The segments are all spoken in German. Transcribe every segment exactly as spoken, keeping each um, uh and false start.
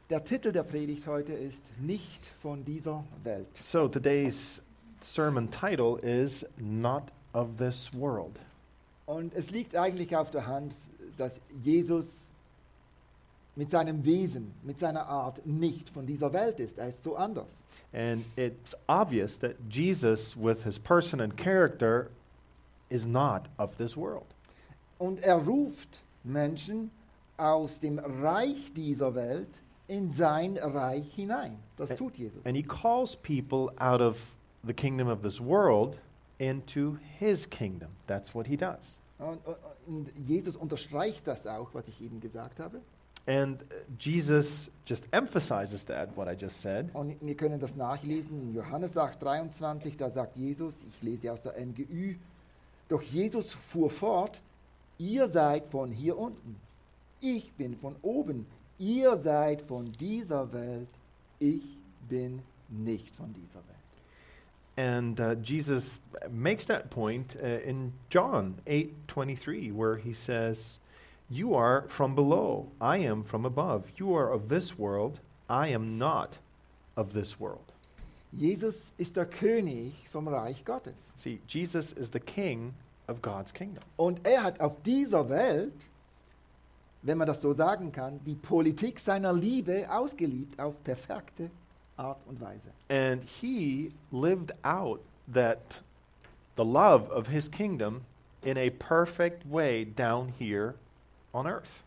der Titel der Predigt heute ist Nicht von dieser Welt. So today's sermon title is Not of This World. Und es liegt eigentlich auf der Hand, dass Jesus mit seinem Wesen, mit seiner Art nicht von dieser Welt ist. Er ist so anders. And it's obvious that Jesus, with his person and character, is not of this world. Und er ruft Menschen aus dem Reich dieser Welt in sein Reich hinein. Das tut Jesus. And he calls people out of the kingdom of this world into his kingdom. That's what he does. Und, und Jesus unterstreicht das auch, was ich eben gesagt habe. And Jesus just emphasizes that, what I just said. Und wir können das nachlesen in Johannes acht dreiundzwanzig, da sagt Jesus, ich lese aus der N G Ü, doch Jesus fuhr fort, ihr seid von hier unten, ich bin von oben, ihr seid von dieser Welt, ich bin nicht von dieser Welt. And uh, Jesus makes that point uh, in John eight twenty-three, where he says, you are from below, I am from above. You are of this world, I am not of this world. Jesus ist der König vom Reich Gottes. See, Jesus is the king of God's kingdom. Und er hat auf dieser Welt, wenn man das so sagen kann, die Politik seiner Liebe ausgelebt auf perfekte Art und Weise. And he lived out that the love of his kingdom in a perfect way down here on earth.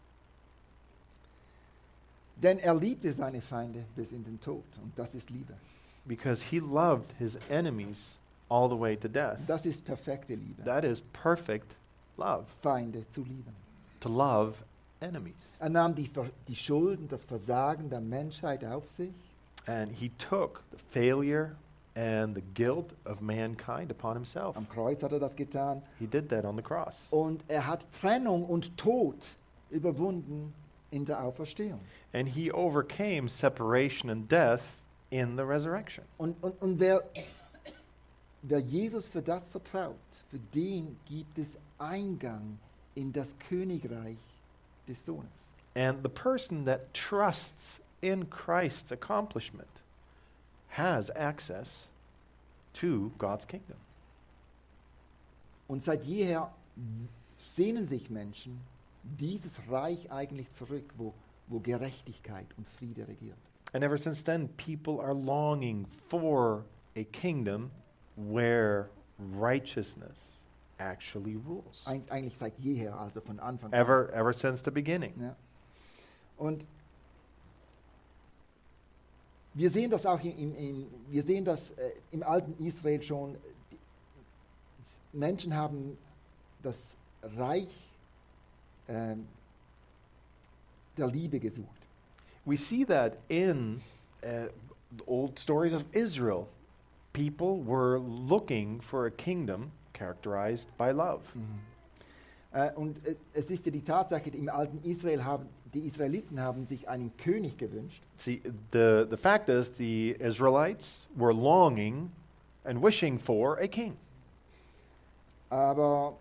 Denn er liebte seine Feinde bis in den Tod. Und das ist Liebe. Because he loved his enemies all the way to death. Das ist perfekte Liebe. That is perfect love, Feinde zu lieben. to love enemies. Er nahm die, Ver- die Schulden, das Versagen der Menschheit auf sich. And he took the failure and the guilt of mankind upon himself. Am Kreuz hat er das getan. He did that on the cross. Und er hat Trennung und Tod überwunden in der Auferstehung. And he overcame separation and death in the resurrection. Und, und, und wer, wer Jesus für das vertraut, für den gibt es Eingang in das Königreich des Sohnes. And the person that trusts in Christ's accomplishment has access to God's kingdom. Und seit jeher sehnen sich Menschen dieses Reich eigentlich zurück, wo, wo Gerechtigkeit und Friede regiert. And ever since then, people are longing for a kingdom where righteousness actually rules. Eig eigentlich seit jeher, also von Anfang Ever, ever since the beginning. an. Ja. Und wir sehen das auch in, in, in, wir sehen das äh, im alten Israel schon. Die Menschen haben das Reich äh, der Liebe gesucht. We see that in uh, the old stories of Israel. People were looking for a kingdom characterized by love. Äh, und äh, es ist ja die Tatsache, im alten Israel haben die Israeliten haben sich einen König gewünscht. See, the, the fact is, the Israelites were longing and wishing for a king. Aber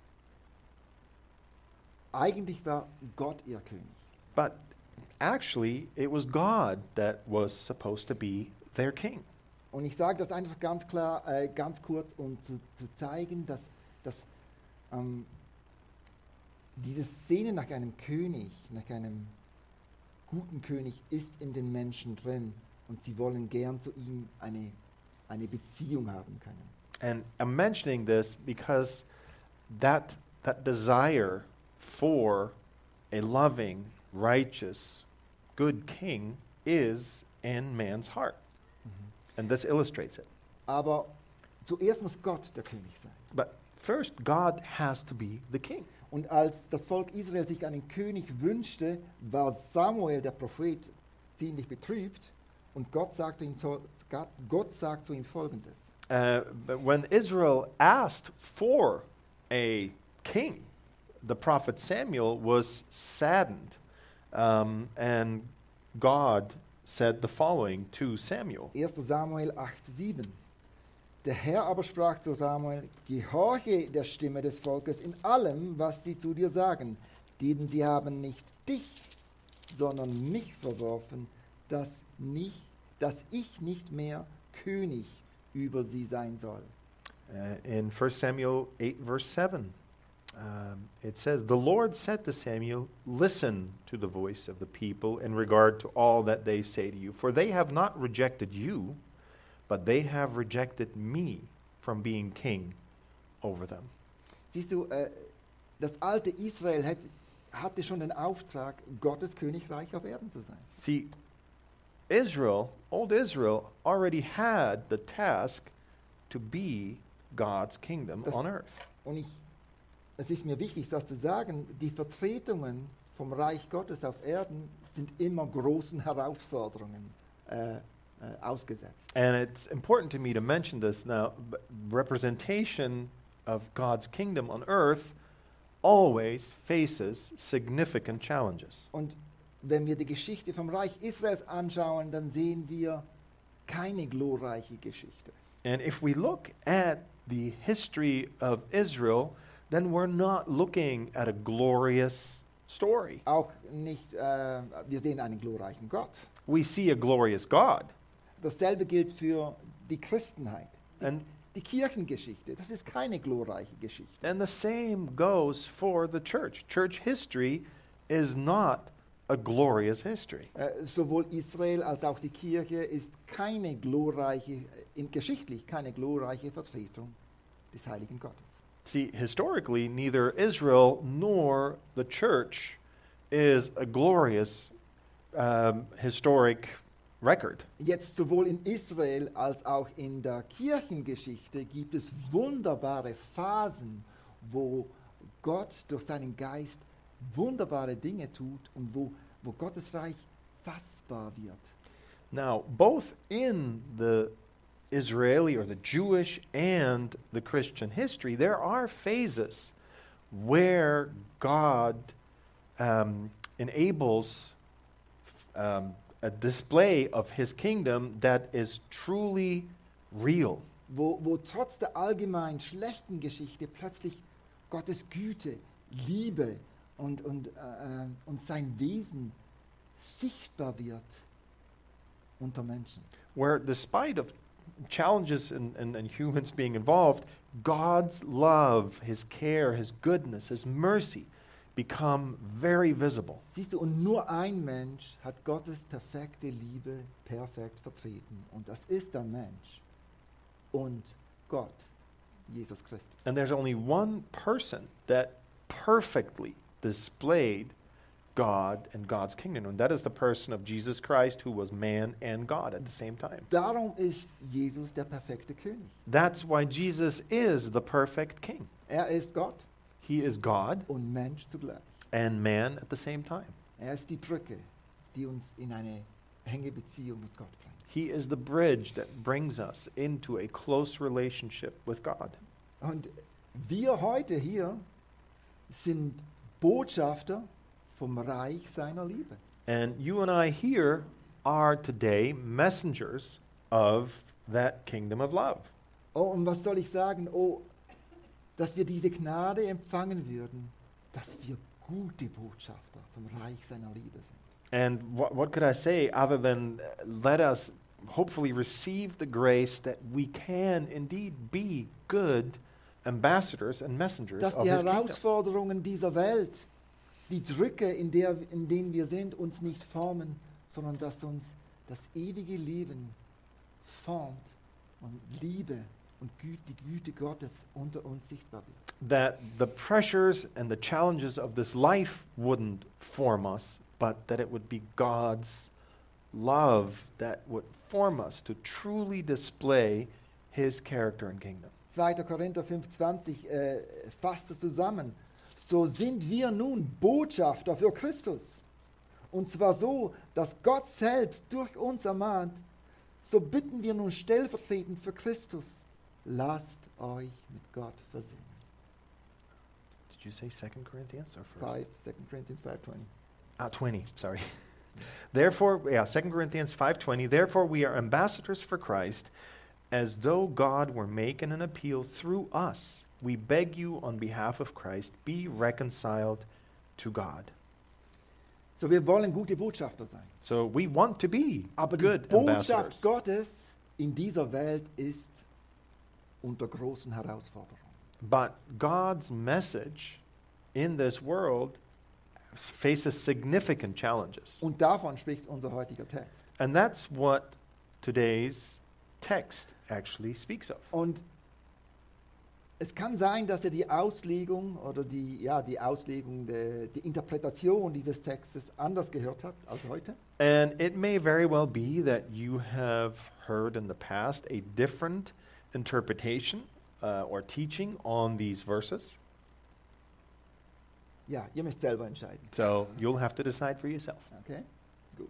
eigentlich war Gott ihr König. But actually, it was God that was supposed to be their king. Und ich sage das einfach ganz klar, äh, ganz kurz, um zu, zu zeigen, dass, dass ähm, diese Szene nach einem König, nach einem guten König ist in den Menschen drin und sie wollen gern zu ihm eine, eine Beziehung haben können. And I'm mentioning this because that, that desire for a loving, righteous, good king is in man's heart. And this illustrates it. Aber zuerst muss Gott der König sein. But first, God has to be the king. Und als das Volk Israel sich einen König wünschte, war Samuel, der Prophet, ziemlich betrübt. Und Gott sagte ihm, so- Gott, Gott sagt zu ihm Folgendes. Uh, but when Israel asked for a king, the prophet Samuel was saddened. Um, and God said the following to Samuel. erster Samuel acht sieben. Der Herr aber sprach zu Samuel, gehorche der Stimme des Volkes in allem, was sie zu dir sagen, denn sie haben nicht dich, sondern mich verworfen, dass, nicht, dass ich nicht mehr König über sie sein soll. Uh, in First Samuel eight, verse seven, um, it says, "The Lord said to Samuel, listen to the voice of the people in regard to all that they say to you, for they have not rejected you, but they have rejected me from being king over them." Siehst du, äh, das alte Israel hat, hatte schon den Auftrag, Gottes Königreich auf Erden zu sein. See, Israel, old Israel, already had the task to be God's kingdom Das- on earth. Und ich, es ist mir wichtig, das zu sagen, die Vertretungen vom Reich Gottes auf Erden sind immer großen Herausforderungen äh, äh, ausgesetzt. And it's important to me to mention this now. b- Representation of God's kingdom on earth always faces significant challenges. Und wenn wir die Geschichte vom Reich Israels anschauen, dann sehen wir keine glorreiche Geschichte. And if we look at the history of Israel, then we're not looking at a glorious story. Auch nicht, äh, wir sehen einen glorreichen Gott. We see a glorious God. Dasselbe gilt für die Christenheit. Die, And, die Kirchengeschichte, das ist keine glorreiche Geschichte. and the same goes for the church. Church history is not a glorious history. Äh, sowohl Israel als auch die Kirche ist keine glorreiche, in, geschichtlich keine glorreiche Vertretung des heiligen Gottes. See, historically, neither Israel nor the church is a glorious um, historic record. Jetzt sowohl in Israel als auch in der Kirchengeschichte gibt es wunderbare Phasen, wo Gott durch seinen Geist wunderbare Dinge tut und wo, wo Gottes Reich fassbar wird. Now, both in the Israeli or the Jewish and the Christian history, there are phases where God um, enables um, a display of his kingdom that is truly real. Wo, wo trotz der allgemein schlechten Geschichte plötzlich Gottes Güte, Liebe und, und, äh, und sein Wesen sichtbar wird unter Menschen. Where despite of challenges and, and, and humans being involved, God's love, his care, his goodness, his mercy become very visible. Siehst du, und nur ein Mensch hat Gottes perfekte Liebe perfekt vertreten. Und das ist der Mensch und Gott, Jesus Christus. And there's only one person that perfectly displayed God and God's kingdom, and that is the person of Jesus Christ, who was man and God at the same time. Darum ist Jesus der perfekte König. That's why Jesus is the perfect king. Er ist Gott He is God und Mensch zugleich. and man at the same time. Er ist die Brücke, die uns in eine enge Beziehung mit Gott bringt. He is the bridge that brings us into a close relationship with God. Und wir heute hier sind Botschafter vom Reich seiner Liebe. And you and I here are today messengers of that kingdom of love. Oh, und was soll ich sagen? Oh, dass wir diese Gnade empfangen würden, dass wir gute Botschafter vom Reich seiner Liebe sind. And what, what could I say other than uh, let us hopefully receive the grace that we can indeed be good ambassadors and messengers Dass of die his kingdom. Herausforderungen dieser Welt, die Drücke, in, der, in denen wir sind, uns nicht formen, sondern dass uns das ewige Leben formt und Liebe und Gü die Güte Gottes unter uns sichtbar wird. That the pressures and the challenges of this life wouldn't form us, but that it would be God's love that would form us to truly display his character and kingdom. zweiter Korinther fünf zwanzig äh, fasst es zusammen. So sind wir nun Botschafter für Christus. Und zwar so, dass Gott selbst durch uns ermahnt, so bitten wir nun stellvertretend für Christus, lasst euch mit Gott versöhnen. Did you say Second Corinthians or first? five, Second Corinthians five twenty. Ah, twenty, sorry. Therefore, yeah, Second Corinthians five twenty, therefore we are ambassadors for Christ, as though God were making an appeal through us. We beg you on behalf of Christ, be reconciled to God. So, wir wollen gute Botschafter sein. So we want to be Aber die good Botschaft ambassadors. Gottes in dieser Welt ist unter großen Herausforderungen. But God's message in this world faces significant challenges. Und davon spricht unser heutiger Text. And that's what today's text actually speaks of. Und es kann sein, dass ihr die Auslegung oder die, ja, die Auslegung, de, die Interpretation dieses Textes anders gehört habt als heute. And it may very well be that you have heard in the past a different interpretation uh, or teaching on these verses. Ja, ihr müsst selber entscheiden. So you'll have to decide for yourself. Okay, gut.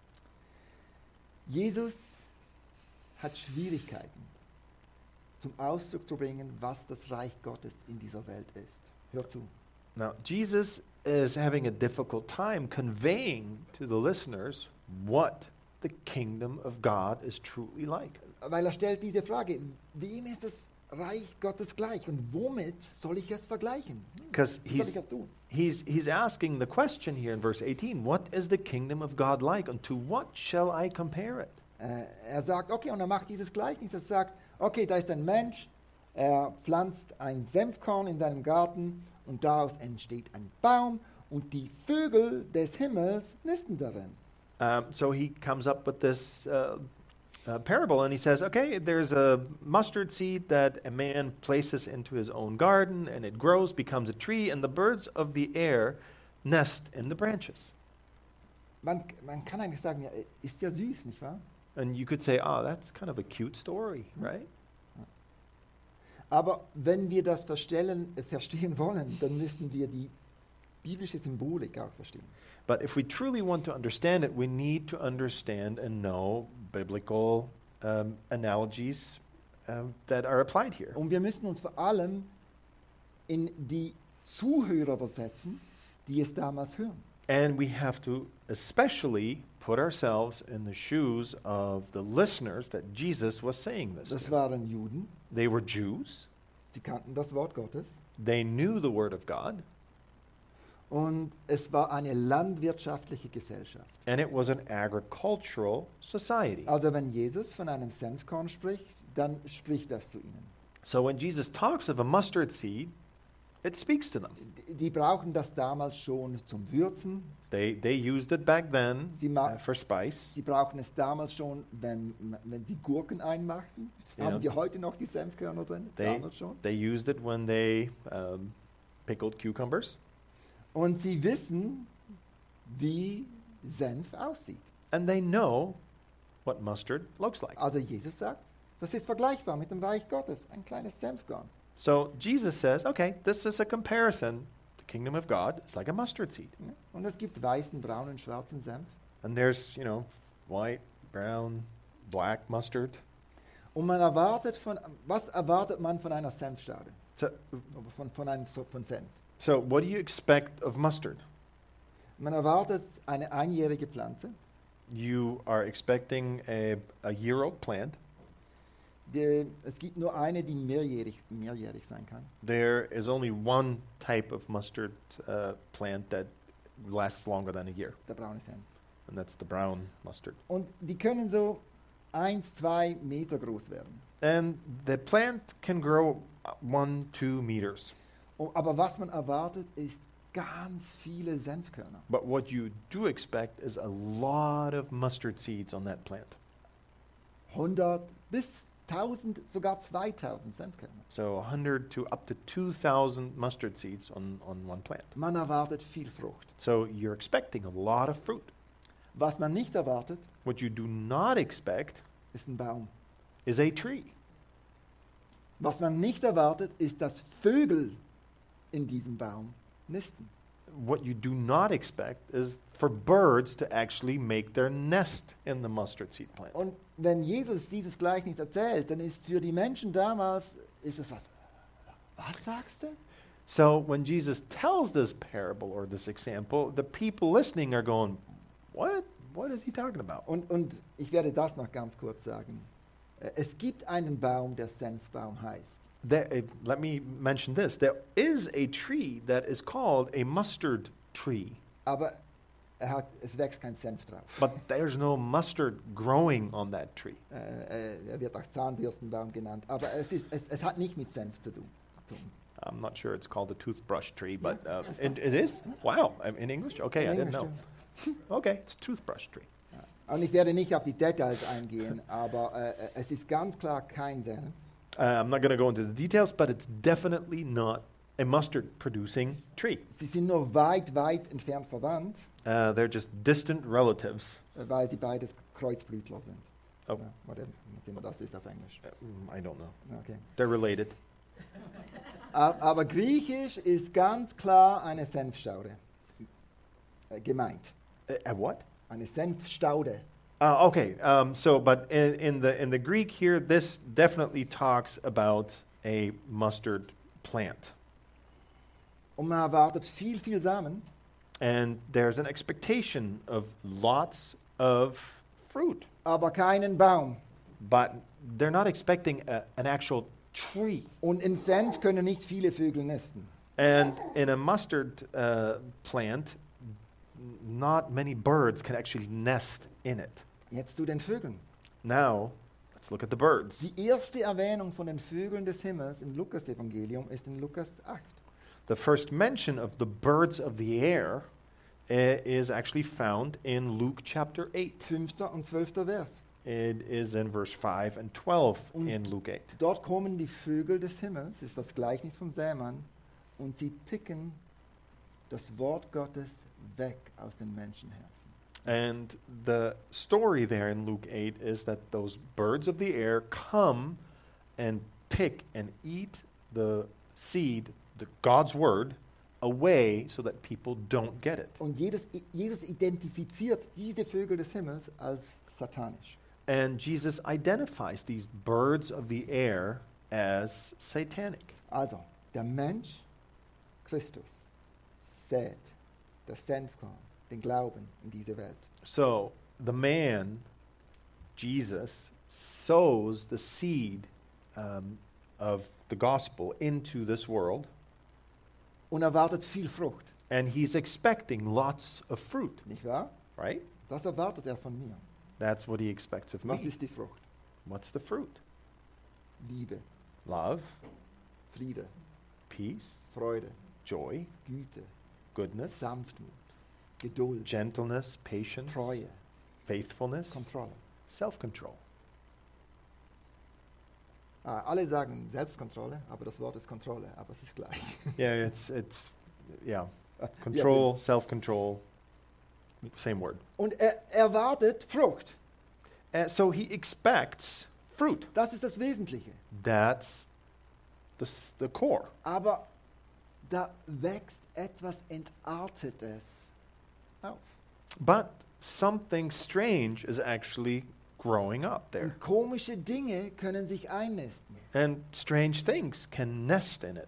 Jesus hat Schwierigkeiten, zum Ausdruck zu bringen, was das Reich Gottes in dieser Welt ist. Hör zu. Now, Jesus is having a difficult time conveying to the listeners what the kingdom of God is truly like. Weil er stellt diese Frage, wem ist das Reich Gottes gleich und womit soll ich es vergleichen? Because Wie soll ich he's, das tun? he's, he's asking the question here in verse eighteen, what is the kingdom of God like, and to what shall I compare it? Äh, er sagt, okay, und er macht dieses Gleichnis. Er sagt, okay, da ist ein Mensch, er pflanzt ein Senfkorn in seinem Garten und daraus entsteht ein Baum und die Vögel des Himmels nisten darin. Um, so he comes up with this uh, uh, parable, and he says, okay, there's a mustard seed that a man places into his own garden, and it grows, becomes a tree, and the birds of the air nest in the branches. Man, man kann eigentlich sagen, ja, ist ja süß, nicht wahr? And you could say, oh, that's kind of a cute story, right? Aber wenn wir das verstellen, äh, verstehen wollen, dann müssen wir die biblische Symbolik auch verstehen. But if we truly want to understand it, we need to understand and know biblical um, analogies um, that are applied here. Und wir müssen uns vor allem in die Zuhörer versetzen, die es damals hören. And we have to especially put ourselves in the shoes of the listeners that Jesus was saying this Das to. waren Juden, They were Jews. sie kannten das Wort Gottes They knew the word of God, und es war eine landwirtschaftliche Gesellschaft. and it was an agricultural society. Also wenn Jesus von einem Senfkorn spricht, dann spricht das zu ihnen. So when Jesus talks of a mustard seed, it speaks to them. Die, die brauchen das damals schon zum Würzen, They, they used it back then Sie ma- uh, for spice. sie brauchen es damals schon, wenn, wenn sie Gurken einmachten. Ja. Haben wir heute noch die Senfkörner drin? They, Damals schon. they used it when they um, pickled cucumbers. Und sie wissen, wie Senf aussieht. And they know what mustard looks like. Also Jesus sagt, das ist vergleichbar mit dem Reich Gottes, ein kleines Senfkorn. So Jesus says, okay, this is a comparison. The kingdom of God is like a mustard seed. Ja? Und es gibt weißen, braunen, schwarzen Senf. And there's, you know, white, brown, black mustard. Und man erwartet von, was erwartet man von einer Senfstaude? So, Oder Von, von einem so- von Senf? so what do you expect of mustard? Man erwartet eine einjährige Pflanze. You are expecting a, a year-old plant. Die, es gibt nur eine, die mehrjährig, mehrjährig sein kann. There is only one type of mustard uh, plant that lasts longer than a year, Der braune Senf. and that's the brown mustard. Und die können so eins, zwei Meter groß werden. And the plant can grow uh, one, two meters. Und, aber was man erwartet, ist ganz viele Senfkörner. But what you do expect is a lot of mustard seeds on that plant. hundert bis tausend, sogar zweitausend Senfkörner. So one hundred to up to two thousand mustard seeds on, on one plant. Man erwartet viel Frucht. So you're expecting a lot of fruit. Was man nicht erwartet, What you do not expect ist ein Baum. is a tree. Was man nicht erwartet, ist, dass Vögel in diesem Baum nisten. What you do not expect is for birds to actually make their nest in the mustard seed plant. Und wenn Jesus dieses Gleichnis erzählt, dann ist für die Menschen damals, ist es was, was sagst du? So when Jesus tells this parable or this example, the people listening are going, what? What is he talking about? Und, und ich werde das noch ganz kurz sagen. Äh, Es gibt einen Baum, der Senfbaum heißt. There, uh, let me mention this. There is a tree that is called a mustard tree. Aber er hat, es wächst kein Senf drauf. But there's no mustard growing on that tree. Äh, äh, er wird auch Zahnbürstenbaum genannt, aber es, ist, es, es hat nicht mit Senf zu tun. zu tun. I'm not sure it's called a toothbrush tree, but uh, it, it is? Wow, um, in English? Okay, I In didn't know. Englisch, Okay, it's a toothbrush tree. ja. Und ich werde nicht auf die Details eingehen, aber äh, es ist ganz klar kein Senf. Uh, I'm not going to go into the details, but it's definitely not a mustard-producing tree. Sie sind nur weit, weit entfernt verwandt, Uh, they're just distant relatives. äh, weil sie beides Kreuzblütler sind. Oh. Ja, whatever, was immer das ist auf Englisch. Uh, mm, I don't know. Okay. They're related. A- Aber Griechisch ist ganz klar eine Senfstaude äh, gemeint. Uh, uh, what? Eine Senfstaude. Uh, okay, um, so but in, in the in the Greek here, this definitely talks about a mustard plant, Und man erwartet viel, viel Samen, and there's an expectation of lots of fruit, aber keinen Baum. but they're not expecting a, an actual tree. Und in Senf können nicht viele Vögel nisten. And in a mustard uh, plant, n- not many birds can actually nest in it. Jetzt zu den Vögeln. Now, let's look at the birds. Die erste Erwähnung von den Vögeln des Himmels im Lukas-Evangelium ist in Lukas acht. The first mention of the birds of the air uh, is actually found in Luke chapter eight. Fünfter und zwölfter Vers. It is in verse five and twelve Und in Luke eight. dort kommen die Vögel des Himmels, ist das Gleichnis vom Sämann, und sie picken das Wort Gottes weg aus den Menschenherzen. And the story there in Luke eight is that those birds of the air come and pick and eat the seed, the God's word, away so that people don't get it. Und jedes, Jesus identifiziert diese Vögel des Himmels als satanisch. And Jesus identifies these birds of the air as satanic. Also, der Mensch, Christus, sät das Senfkorn, den Glauben in diese Welt. So the man, Jesus, sows the seed um, of the gospel into this world, Und erwartet viel Frucht, and he's expecting lots of fruit, nicht wahr? right? Das erwartet er von mir. That's what he expects of Was me. ist die Frucht? What's the fruit? Liebe, Love, Friede, peace, Freude, joy, Güte, goodness, Sanftmut, Geduld, gentleness, patience, Treue, faithfulness, Kontrolle. self-control. Ah, alle sagen Selbstkontrolle, aber das Wort ist Kontrolle, aber es ist gleich. Yeah, it's it's yeah, control, self-control, same word. Und er erwartet Frucht. Uh, so he expects fruit. Das ist das Wesentliche. That's the s- the core. Aber da wächst etwas Entartetes auf. But something strange is actually growing up there, Und komische Dinge können sich einnisten. and strange things can nest in it.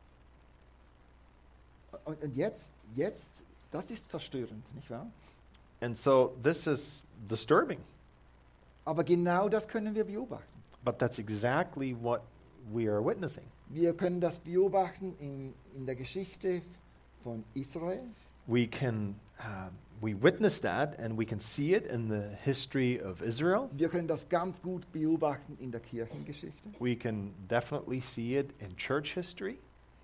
Und, und jetzt, jetzt, das ist verstörend, nicht wahr? And so this is disturbing. Aber genau das können wir beobachten. But that's exactly what we are witnessing. Wir können das beobachten in, in der Geschichte von Israel. We can um, we witness that, and we can see it in the history of Israel. Wir können das ganz gut beobachten in der Kirchengeschichte. We can definitely see it in church history.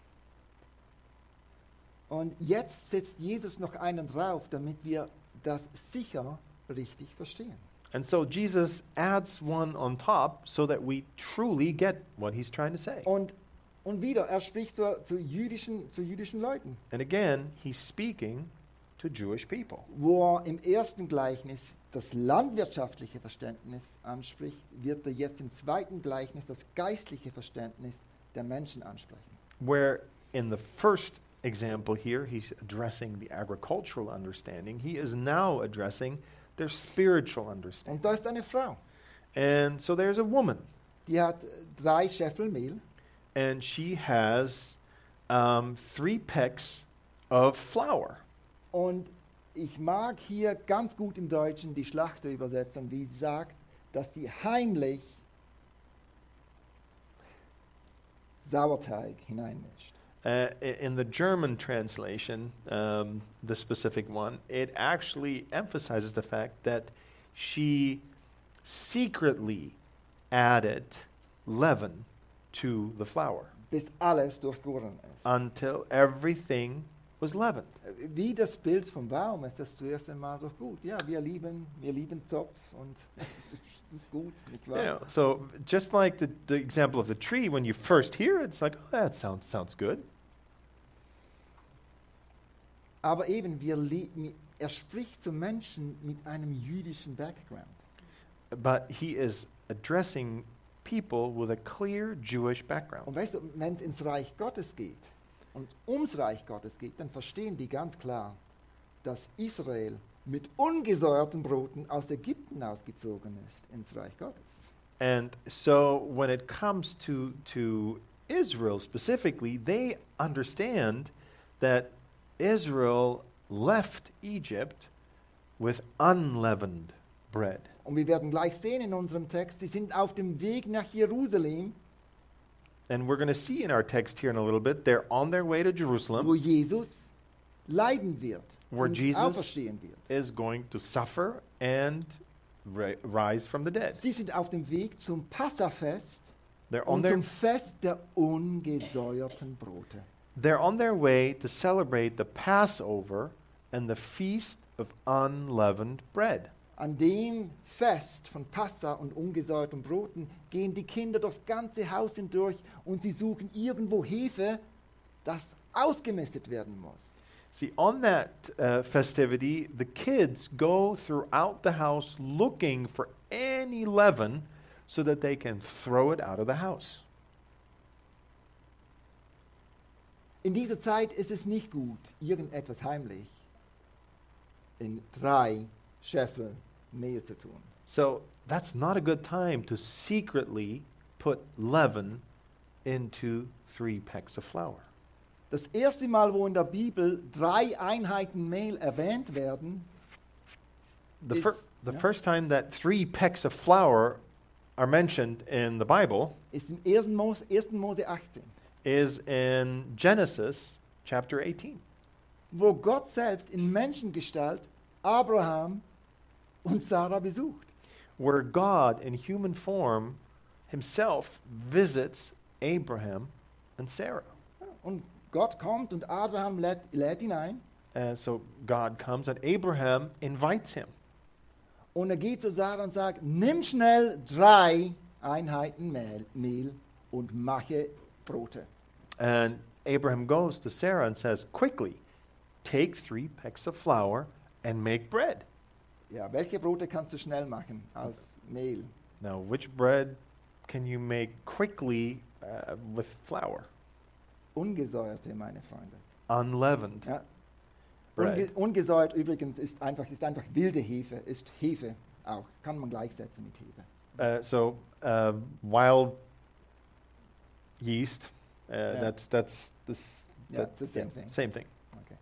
Und jetzt setzt Jesus noch einen drauf, damit wir das sicher richtig verstehen. And so Jesus adds one on top so that we truly get what he's trying to say. Und, und wieder, er spricht zu, zu, jüdischen, zu jüdischen Leuten, And again, he's speaking to Jewish people. wo er im ersten Gleichnis das landwirtschaftliche Verständnis anspricht, wird er jetzt im zweiten Gleichnis das geistliche Verständnis der Menschen ansprechen. Where in the first example here, he's addressing the agricultural understanding, he is now addressing their spiritual understanding. Und da ist eine Frau, And so there's a woman, die hat äh, drei Scheffel Mehl and she has um, three pecks of flour. und ich mag hier ganz gut im Deutschen die Schlachterübersetzung, wie sie sagt, dass sie heimlich Sauerteig hineinmischt. Uh, i- in the German translation, um, the specific one, it actually emphasizes the fact that she secretly added leaven to the flour bis alles durchgoren ist. until everything was leavened. Wie das Bild vom Baum ist das zuerst einmal doch gut. Ja, wir lieben, wir lieben Zopf und das ist gut, nicht You wahr? know, so just like the, the example of the tree, when you first hear it, it's like, oh, that sounds sounds good. Aber eben, wir li- mi- er spricht zu Menschen mit einem jüdischen Background. But he is addressing people with a clear Jewish background. Und weißt du, wenn es ins Reich Gottes geht und ums Reich Gottes geht, dann verstehen die ganz klar, dass Israel mit ungesäuerten Broten aus Ägypten ausgezogen ist ins Reich Gottes. And so when it comes to, to Israel specifically, they understand that Israel left Egypt with unleavened bread. Und wir werden gleich sehen in unserem Text, sie sind auf dem Weg nach Jerusalem, And we're going to see in our text here in a little bit, they're on their way to wo Jerusalem, Jesus leiden wird Where und Jesus- auferstehen wird. is going to suffer and ri- rise from the dead. Sie sind auf dem Weg zum Passafest They're on und their zum Fest der ungesäuerten Brote. They're on their way to celebrate the Passover and the feast of unleavened bread. An dem Fest von Passa und ungesäuerten Broten gehen die Kinder durchs ganze Haus hindurch und sie suchen irgendwo Hefe, das ausgemästet werden muss. See, on that uh, festivity, the kids go throughout the house looking for any leaven so that they can throw it out of the house. In dieser Zeit ist es nicht gut, irgendetwas heimlich in drei Scheffel Mehl zu tun. So that's not a good time to secretly put leaven into three pecks of flour. Das erste Mal, wo in der Bibel drei Einheiten Mehl erwähnt werden, The, Is- fir- the yeah. first time that three pecks of flour are mentioned in the Bible ist im ersten Mose, ersten Mose achtzehn, is in Genesis chapter eighteen, wo Gott selbst in Menschengestalt Abraham und Sarah besucht. where God in human form himself visits Abraham and Sarah. Und Gott kommt und Abraham lädt, lädt ihn ein And so God comes and Abraham invites him. und er geht zu Sarah und sagt, nimm schnell drei Einheiten Mehl, Mehl und mache Brote. And Abraham goes to Sarah and says, quickly, take three pecks of flour and make bread. Ja, welche Brote kannst du schnell machen aus Mehl? Now, which bread can you make quickly uh, with flour? Ungesäuerte, meine Freunde. Unleavened Ja. bread. Unge ungesäuert übrigens ist einfach, ist einfach wilde Hefe, ist Hefe auch. Kann man gleichsetzen mit Hefe. Uh, so uh, wild yeast. Uh, Yeah. That's that's this. Yeah, that- it's the same thing. Same thing. Okay.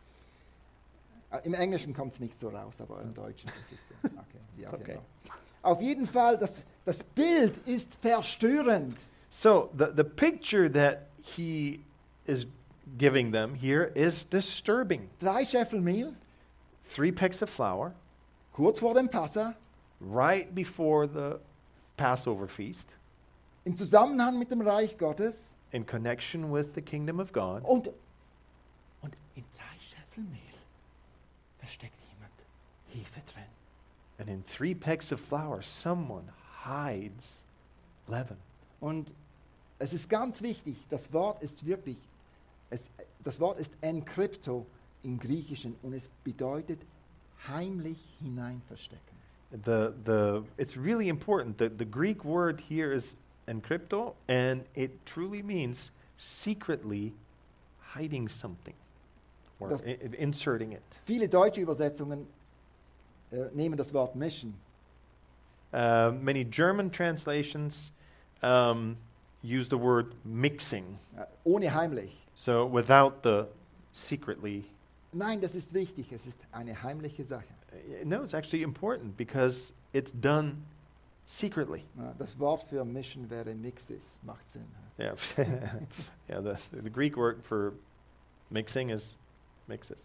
Äh, Im Englischen kommt es nicht so raus, aber im Deutschen ist es so. Okay, wie auch Okay. immer. Auf jeden Fall, das, das Bild ist verstörend. So the the picture that he is giving them here is disturbing. Drei Scheffel Mehl, Three pecks of flour kurz vor dem Passa, right before the Passover feast, im Zusammenhang mit dem Reich Gottes in connection with the kingdom of God. und, und in drei Scheffel Mehl versteckt jemand Hefe drin. And in three pecks of flour, someone hides leaven. Und es ist ganz wichtig, das Wort ist wirklich, es, das Wort ist enkrypto im Griechischen und es bedeutet heimlich hinein verstecken. The, the, it's really important. The, the Greek word here is encrypto, and it truly means secretly hiding something or Das- i- i- inserting it. Viele deutsche Übersetzungen äh, nehmen das Wort mischen. Uh, many German translations um, use the word mixing, Äh, ohne heimlich. so without the secretly. Nein, das ist wichtig, es ist eine heimliche Sache. Uh, No, it's actually important because it's done secretly. Na, das Wort für mischen wäre Mixis, macht Sinn. Yeah, yeah. The, the Greek word for mixing is mixes.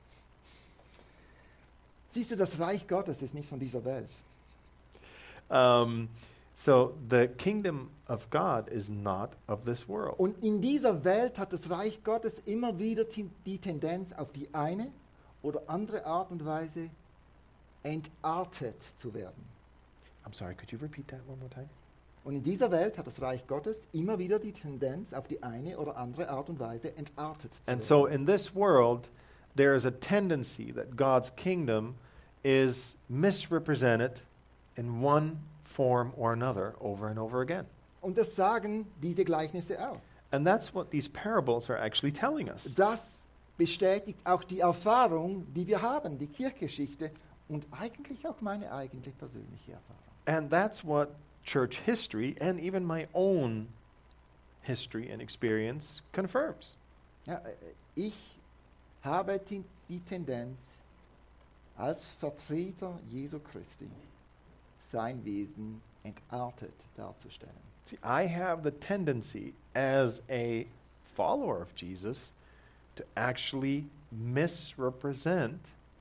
Siehst du, das Reich Gottes ist nicht von dieser Welt. Um, so the kingdom of God is not of this world. Und in dieser Welt hat das Reich Gottes immer wieder ti- die Tendenz, auf die eine oder andere Art und Weise entartet zu werden. I'm sorry, could you repeat that one more time? Und in dieser Welt hat das Reich Gottes immer wieder die Tendenz, auf die eine oder andere Art und Weise entartet zu And werden. so in this world, there is a tendency that God's kingdom is misrepresented in one form or another over and over again. Und das sagen diese Gleichnisse aus. And that's what these parables are actually telling us. Das bestätigt auch die Erfahrung, die wir haben, die Kirchgeschichte und eigentlich auch meine eigentlich persönliche Erfahrung. And that's what church history and even my own history and experience confirms. Ja, äh, ich habe die, die Tendenz, als Vertreter Jesu Christi sein Wesen entartet darzustellen. See, I have the tendency as a follower of Jesus to actually misrepresent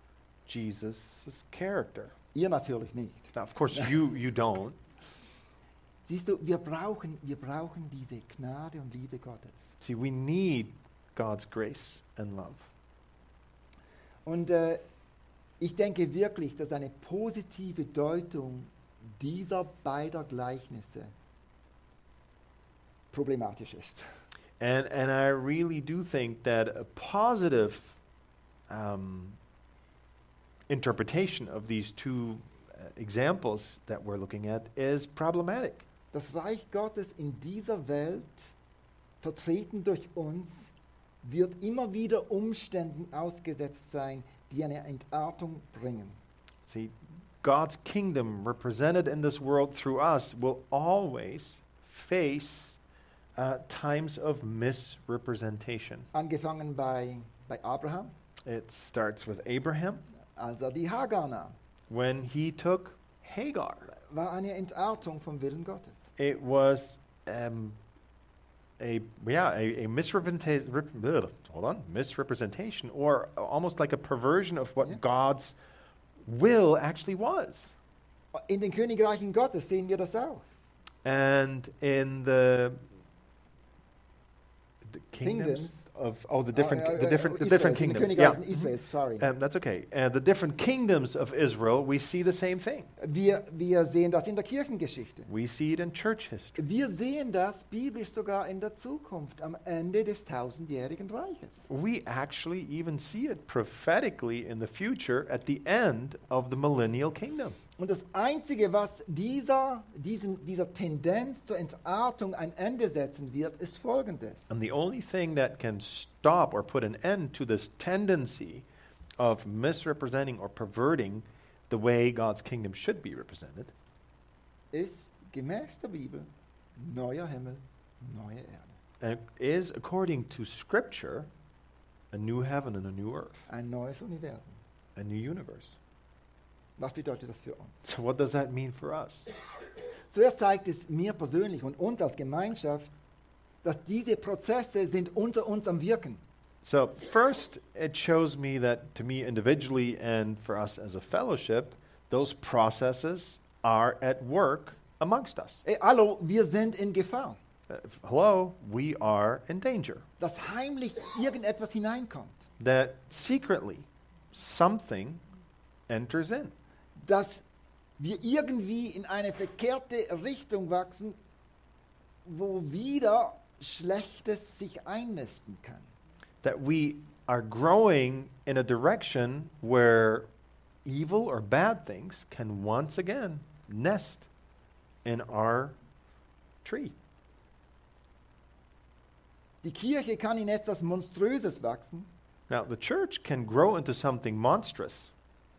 Jesus' character. Ihr natürlich nicht. Now, of course, you, you don't. Siehst du, wir brauchen, wir brauchen diese Gnade und Liebe Gottes. See, we need God's grace and love. Und äh, ich denke wirklich, dass eine positive Deutung dieser beider Gleichnisse problematisch ist. And, and I really do think that a positive um, interpretation of these two uh, examples that we're looking at is problematic. Das Reich Gottes in dieser Welt, vertreten durch uns, wird immer wieder Umständen ausgesetzt sein, die eine Entartung bringen. See, God's kingdom represented in this world through us will always face uh, times of misrepresentation. Angefangen bei, bei Abraham, It starts with Abraham als er die Hagar nahm, when he took Hagar. war eine Entartung vom Willen Gottes. It was um, a yeah a, a misrepresentation. Hold on, misrepresentation, or almost like a perversion of what Yeah. God's will actually was. In den Königreichen Gottes sehen wir das auch. And in the, the kingdoms, Kingdoms. of oh the different Ah, äh, the äh, different the Israel, different in den kingdoms. Yeah, Königreichen Israels, sorry. um, that's okay. Uh, the different kingdoms of Israel, we see the same thing. Wir, wir sehen das in der Kirchengeschichte. We see it in church history. Wir sehen das biblisch sogar in der Zukunft, am Ende des tausendjährigen Reiches. We actually even see it prophetically in the future at the end of the millennial kingdom. Und das Einzige, was dieser, diesem, dieser Tendenz zur Entartung ein Ende setzen wird, ist Folgendes. And the only thing that can stop or put an end to this tendency of misrepresenting or perverting the way God's kingdom should be represented Ist gemäß der Bibel neuer Himmel, neue Erde. and is, according to Scripture, a new heaven and a new earth, Ein neues Universum. a new universe. Was bedeutet das für uns? So what does that mean for us? Zuerst zeigt es mir persönlich und uns als Gemeinschaft, dass diese Prozesse sind unter uns am Wirken. So first, it shows me that to me individually and for us as a fellowship, those processes are at work amongst us. Ey, hallo, wir sind in Gefahr. Uh, f- hello, we are in danger. Dass heimlich irgendetwas hineinkommt. That secretly something enters in. Dass wir irgendwie in eine verkehrte Richtung wachsen, wo wieder Schlechtes sich einnisten kann. That we are growing in a direction where evil or bad things can once again nest in our tree. Die Kirche kann in etwas Monströses wachsen, Now, the church can grow into something monstrous,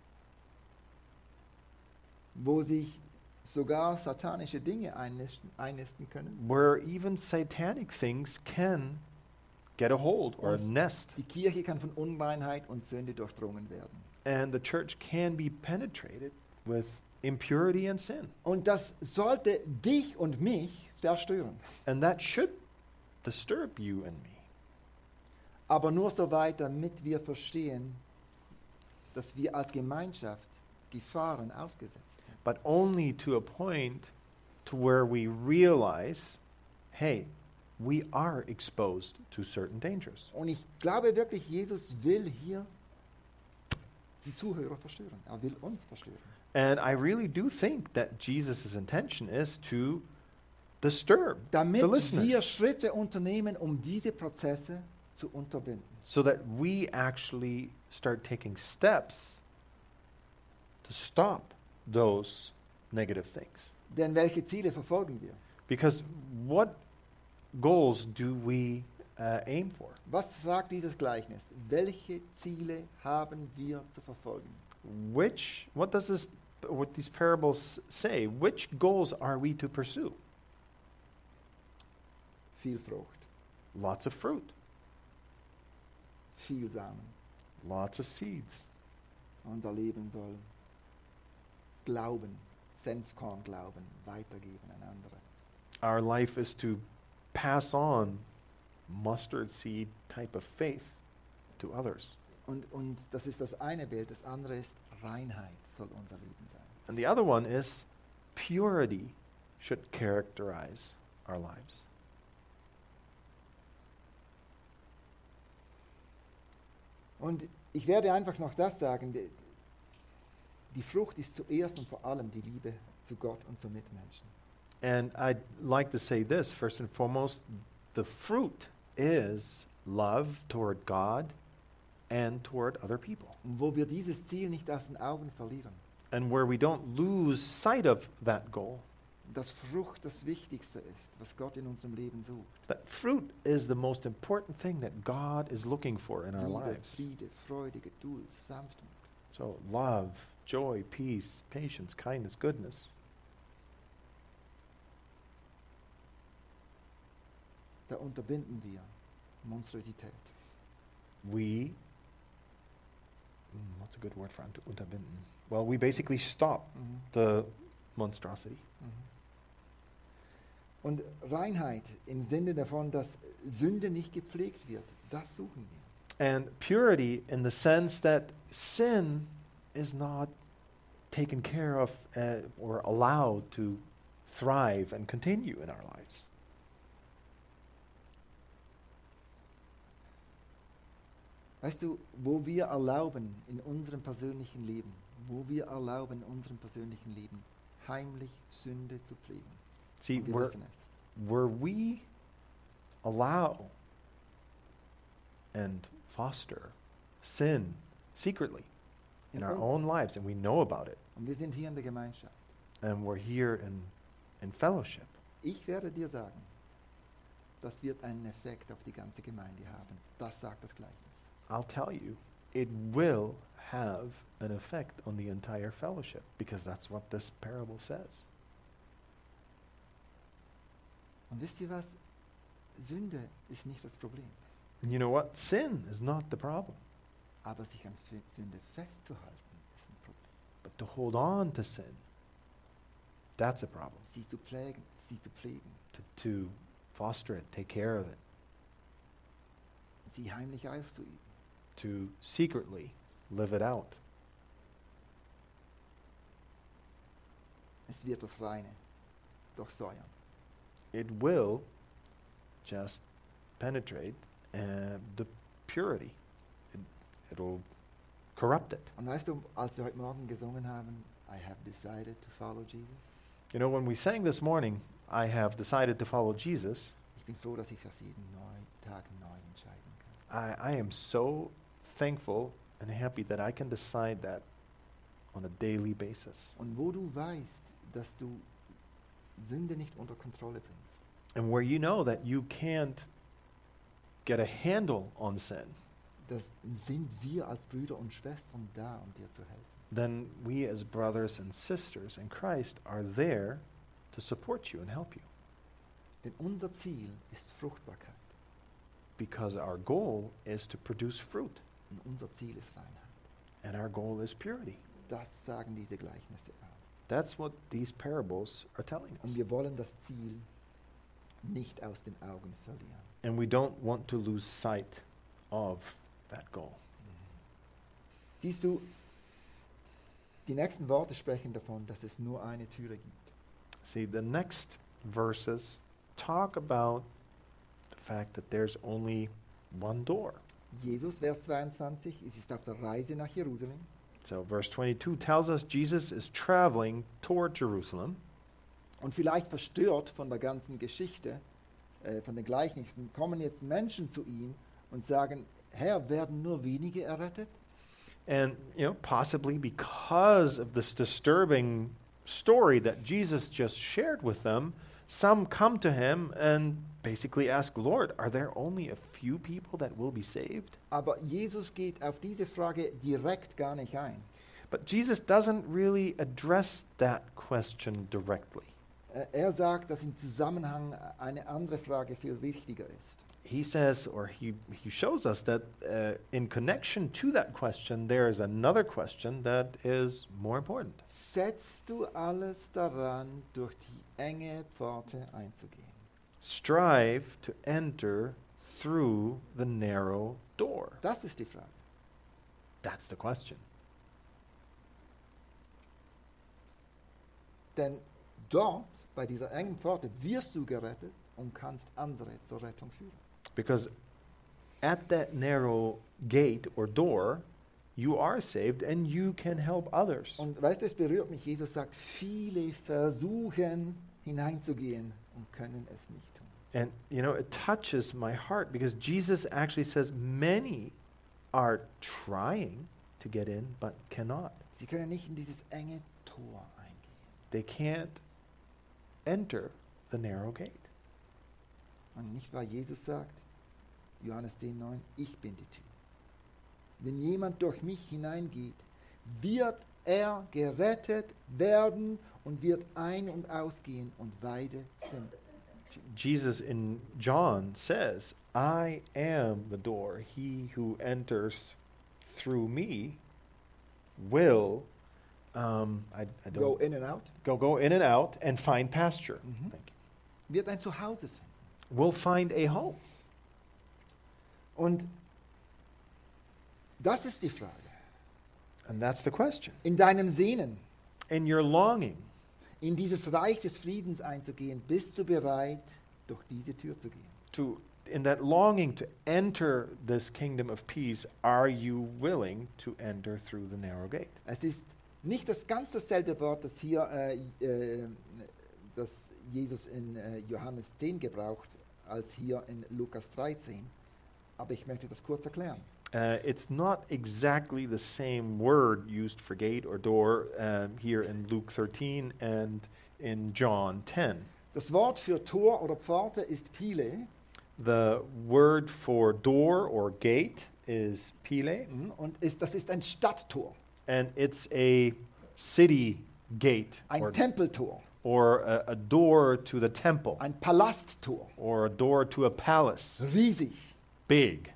wo sich sogar satanische Dinge einnisten, einnisten können. where even satanic things can get a hold or a Und nest. Die Kirche kann von Unreinheit und Sünde durchdrungen werden. And the church can be penetrated with impurity and sin. Und das sollte dich und mich verstören. And that should disturb you and me. Aber nur so weit, damit wir verstehen, dass wir als Gemeinschaft Gefahren ausgesetzt sind. But only to a point to where we realize, hey, we are exposed to certain dangers. Und ich glaube wirklich, Jesus will hier die Zuhörer verstören. Er will uns verstören. And I really do think that Jesus' intention is to disturb Damit the wir listeners, Schritte unternehmen, um diese Prozesse zu unterbinden. so that we actually start taking steps to stop those negative things. Denn welche Ziele verfolgen wir? Because what goals do we uh, aim for? Was sagt dieses Gleichnis? Welche Ziele haben wir zu verfolgen? Which, what does this, what these parables say? Which goals are we to pursue? Viel Frucht, Lots of fruit, viel Samen. lots of seeds. Unser Leben soll Glauben, Senfkorn-Glauben weitergeben an andere. Our life is to pass on mustard seed type of faith to others. Und, und das ist das eine Bild. Das andere ist Reinheit soll unser Leben sein. And the other one is purity should characterize our lives. Und ich werde einfach noch das sagen. Die, die Frucht ist zuerst und vor allem die Liebe zu Gott und zu Mitmenschen. And I'd like to say this, first and foremost, the fruit is love toward God and toward other people. Und wo wir dieses Ziel nicht aus den Augen verlieren. And where we don't lose sight of that goal, Dass Frucht das Wichtigste ist, was Gott in unserem Leben sucht. that fruit is the most important thing that God is looking for in our Liebe, lives. Friede, Freude, Geduld, Sanftmut. So love, joy, peace, patience, kindness, goodness. Da unterbinden wir Monstrosität. We, mm, what's a good word for unter- unterbinden? Well, we basically stop Mhm. the monstrosity. Und Reinheit im Sinne davon, dass Sünde nicht gepflegt wird, das suchen wir. And purity in the sense that sin is not taken care of uh, or allowed to thrive and continue in our lives. Weißt du, wo wir erlauben in unserem persönlichen Leben, wo wir erlauben in unserem persönlichen Leben, heimlich Sünde zu pflegen. See, Und wir where, wissen es. where we allow and foster sin secretly in In our un- own lives, and we know about it, Und wir sind hier in der Gemeinschaft. and we're here in, in fellowship, Ich werde dir sagen, das wird einen Effekt auf die ganze Gemeinde haben. Das sagt das Gleichnis. I'll tell you, it will have an effect on the entire fellowship, because that's what this parable says. Und wisst ihr was? Sünde ist nicht das Problem. And you know what? Sin is not the problem, Aber sich an Fe- Sünde festzuhalten, ist ein Problem. but to hold on to sin, that's a problem. Sie zu pflegen, sie zu pflegen, To, to foster it, take care of it, sie heimlich auszuüben. to secretly live it out. Es wird das Reine durchsäuern. It will just penetrate uh, the purity. It, it'll corrupt it. Und weißt du, als wir heute Morgen gesungen haben, I have decided to follow Jesus, You know, when we sang this morning, I have decided to follow Jesus, ich bin froh, dass ich das jeden neu, Tag neu entscheiden kann. I, I am so thankful and happy that I can decide that on a daily basis. Und wo du weißt, dass du Sünde nicht unter Kontrolle bringst, And where you know that you can't get a handle on sin, das sind wir als Brüder und Schwestern da, um dir zu helfen. then we as brothers and sisters in Christ are there to support you and help you. Denn unser Ziel ist Fruchtbarkeit Because our goal is to produce fruit, und unser Ziel ist Reinheit. and our goal is purity. Das sagen diese Gleichnisse aus. That's what these parables are telling us. Und wir wollen das Ziel nicht aus den Augen verlieren. And we don't want to lose sight of that goal. Siehst du, die nächsten Worte sprechen davon, dass es nur eine Türe gibt. See, the next verses talk about the fact that there's only one door. Jesus, Vers zweiundzwanzig, es ist auf der Reise nach Jerusalem. So verse twenty-two tells us Jesus is traveling toward Jerusalem. Und vielleicht verstört von der ganzen Geschichte, äh, von den Gleichnissen, kommen jetzt Menschen zu ihm und sagen, Herr, werden nur wenige errettet? And, you know, possibly because of this disturbing story that Jesus just shared with them, some come to him and basically ask, Lord, are there only a few people that will be saved? Aber Jesus geht auf diese Frage direkt gar nicht ein. But Jesus doesn't really address that question directly. Äh, Er sagt, dass im Zusammenhang eine andere Frage viel wichtiger ist. He says, or he, he shows us that uh, in connection to that question, there is another question that is more important. Setzt du alles daran, durch die enge Pforte einzugehen? Strive to enter through the narrow door. Das ist die Frage. That's the question. Denn dort, bei dieser engen Pforte, wirst du gerettet und kannst andere zur Rettung führen. Because at that narrow gate or door, you are saved and you can help others. Und weißt du, es berührt mich, Jesus sagt, viele versuchen hineinzugehen und können es nicht tun. And, you know, it touches my heart because Jesus actually says many are trying to get in but cannot. Sie können nicht in dieses enge Tor eingehen. They can't enter the narrow gate. Und nicht, weil Jesus sagt, Johannes zehn neun, ich bin die Tür. Wenn jemand durch mich hineingeht, wird er gerettet werden und wird ein- und ausgehen und Weide finden. Jesus in John says, I am the door. He who enters through me will um, I, I don't Go in and out. go go in and out and find pasture. Mhm. Thank you. Wird ein Zuhause finden. Will find a home. Und das ist die Frage. And that's the question. In deinem Sehnen, In your longing in dieses Reich des Friedens einzugehen, bist du bereit, durch diese Tür zu gehen. to in that longing to enter this kingdom of peace, are you willing to enter through the narrow gate? Es ist nicht das ganz dasselbe Wort, das hier äh, äh, das Jesus in äh, Johannes zehn gebraucht, als hier in Lukas dreizehn. Aber ich möchte das kurz erklären. Uh, it's not exactly the same word used for gate or door um, here in Luke thirteen and in John ten. Das Wort für Tor oder Pforte ist Pile. The word for door or gate is pile, Mhm. Und ist, das ist ein Stadttor, and it's a city gate ein or, Tempeltor, or a, a door to the temple ein Palasttor, or a door to a palace. riesig, Big.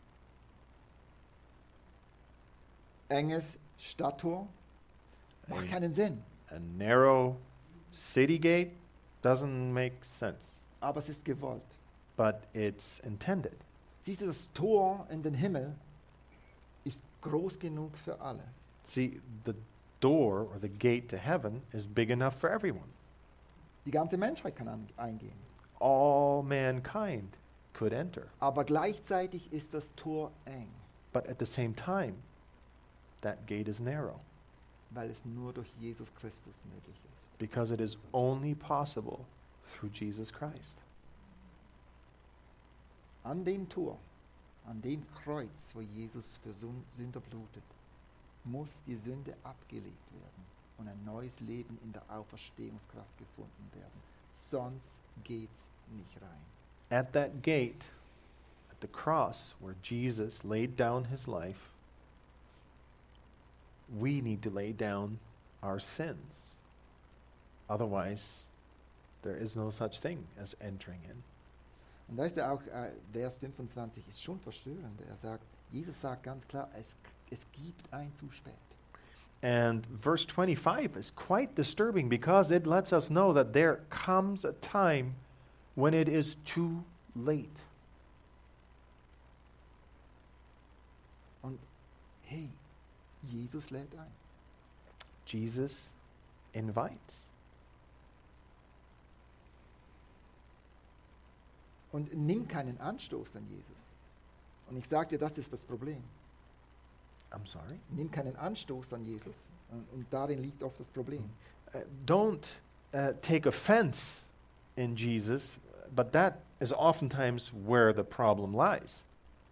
enges Stadttor, macht Ein- keinen Sinn, A narrow city gate doesn't make sense, aber es ist gewollt. but it's intended. Siehst du, das Tor in den Himmel ist groß genug für alle. See, the door or the gate to heaven is big enough for everyone. Die ganze Menschheit kann an, eingehen. All mankind could enter. Aber gleichzeitig ist das Tor eng, But at the same time, that gate is narrow weil es nur durch Jesus Christus möglich ist. because it is only possible through Jesus Christ. An dem Tor, an dem Kreuz, wo Jesus für Sün- Sünder blutet, muss die Sünde abgelegt werden und ein neues Leben in der Auferstehungskraft gefunden werden. Sonst geht's nicht rein. At that gate, at the cross where Jesus laid down his life, we need to lay down our sins. Otherwise, there is no such thing as entering in. Und da ist ja auch, äh, Vers fünfundzwanzig ist schon verstörend. Er sagt, Jesus sagt ganz klar, es, es gibt ein zu spät. And verse twenty-five is quite disturbing because it lets us know that there comes a time when it is too late. Und hey, Jesus lädt ein. Jesus invites. Und nimm keinen Anstoß an Jesus. Und ich sage dir, das ist das Problem. I'm sorry? Nimm keinen Anstoß an Jesus. Und, und darin liegt oft das Problem. Uh, don't uh, take offense in Jesus, but that is oftentimes where the problem lies.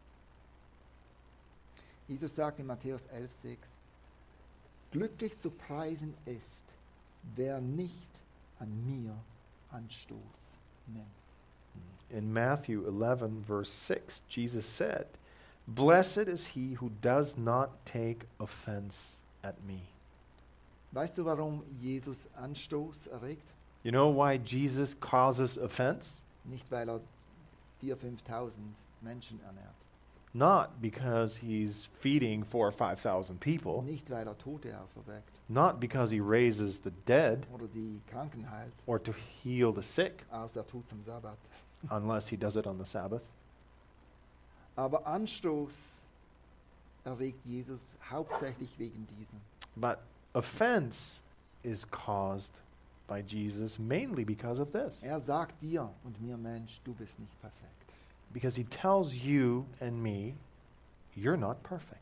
Jesus sagt in Matthäus elf sechs, glücklich zu preisen ist, wer nicht an mir Anstoß nimmt. In Matthew eleven, verse six, Jesus said, "Blessed is he who does not take offense at me." Weißt du, warum Jesus Anstoß erregt? You know why Jesus causes offense? Nicht, weil er viertausend, fünftausend Menschen ernährt. Not because he's feeding four or five thousand people. Nicht, weil er Tote auferweckt Not because he raises the dead oder die Kranken heilt, or to heal the sick, außer er tut am Sabbat. unless he does it on the Sabbath. Aber Anstoß erregt Jesus hauptsächlich wegen diesem. But offense is caused by Jesus mainly because of this. Er sagt dir und mir, Mensch, du bist nicht perfekt. Because he tells you and me, you're not perfect.